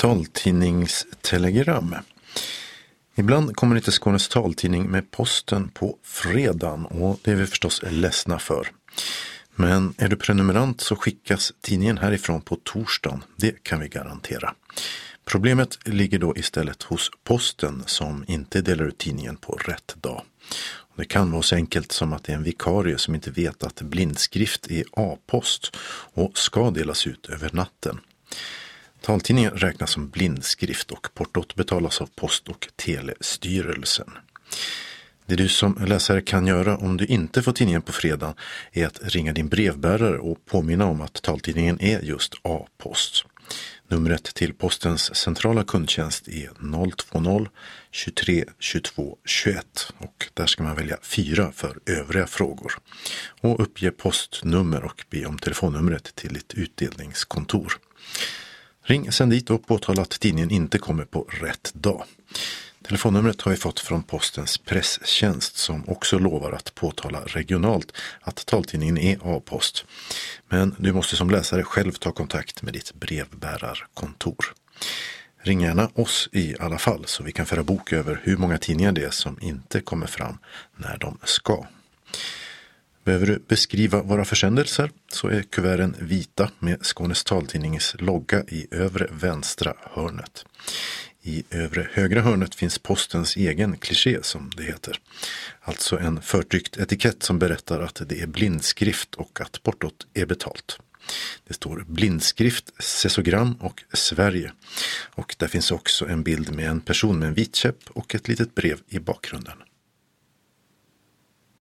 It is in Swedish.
Taltidningstelegram. Ibland kommer inte Skånes taltidning med posten på fredagen och det är vi förstås ledsna för. Men är du prenumerant så skickas tidningen härifrån på torsdagen, det kan vi garantera. Problemet ligger då istället hos posten som inte delar ut tidningen på rätt dag. Det kan vara så enkelt som att det är en vikarie som inte vet att blindskrift är A-post och ska delas ut över natten. Taltidningen räknas som blindskrift och portot betalas av Post- och telestyrelsen. Det du som läsare kan göra om du inte får tidningen på fredag är att ringa din brevbärare och påminna om att taltidningen är just A-post. Numret till postens centrala kundtjänst är 020 23 22 21 och där ska man välja 4 för övriga frågor. Och uppge postnummer och be om telefonnumret till ditt utdelningskontor. Ring sen dit och påtala att tidningen inte kommer på rätt dag. Telefonnumret har vi fått från postens presstjänst som också lovar att påtala regionalt att taltidningen är A-post. Men du måste som läsare själv ta kontakt med ditt brevbärarkontor. Ring gärna oss i alla fall så vi kan föra bok över hur många tidningar det är som inte kommer fram när de ska. Behöver du beskriva våra försändelser så är kuverten vita med Skånes taltidnings logga i övre vänstra hörnet. I övre högra hörnet finns postens egen kliché som det heter. Alltså en förtryckt etikett som berättar att det är blindskrift och att portot är betalt. Det står blindskrift, sesogram och Sverige. Och där finns också en bild med en person med en vit käpp och ett litet brev i bakgrunden.